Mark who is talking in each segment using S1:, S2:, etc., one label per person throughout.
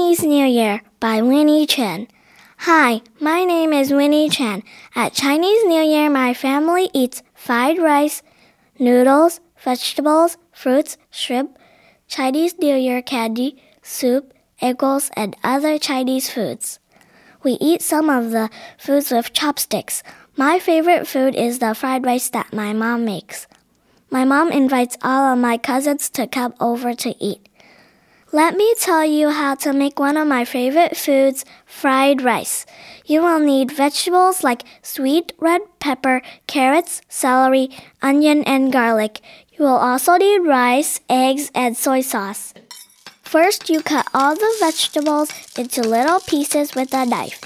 S1: Chinese New Year by Winnie Chen. Hi, my name is Winnie Chen. At Chinese New Year, my family eats fried rice, noodles, vegetables, fruits, shrimp, Chinese New Year candy, soup, egg rolls, and other Chinese foods. We eat some of the foods with chopsticks. My favorite food is the fried rice that my mom makes. My mom invites all of my cousins to come over to eat. Let me tell you how to make one of my favorite foods, fried rice. You will need vegetables like sweet red pepper, carrots, celery, onion, and garlic. You will also need rice, eggs, and soy sauce. First, you cut all the vegetables into little pieces with a knife.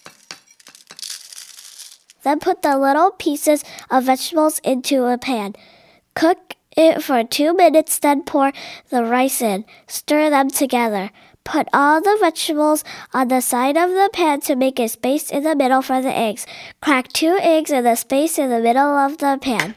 S1: Then put the little pieces of vegetables into a pan. Cook it for 2 minutes, then pour the rice in. Stir them together. Put all the vegetables on the side of the pan to make a space in the middle for the eggs. Crack 2 eggs in the space in the middle of the pan.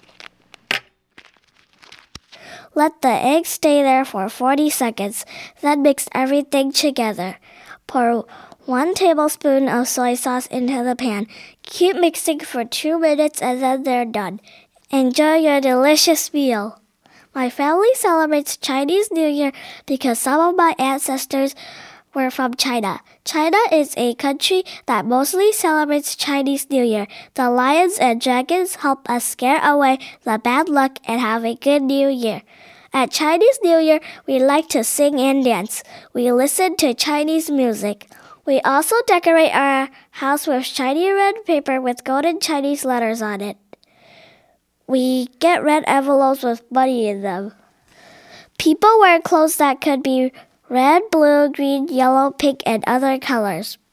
S1: Let the eggs stay there for 40 seconds. Then mix everything together. Pour 1 tablespoon of soy sauce into the pan. Keep mixing for 2 minutes and then they're done. Enjoy your delicious meal. My family celebrates Chinese New Year because some of my ancestors were from China. China is a country that mostly celebrates Chinese New Year. The lions and dragons help us scare away the bad luck and have a good New Year. At Chinese New Year, we like to sing and dance. We listen to Chinese music. We also decorate our house with shiny red paper with golden Chinese letters on it. We get red envelopes with money in them. People wear clothes that could be red, blue, green, yellow, pink, and other colors.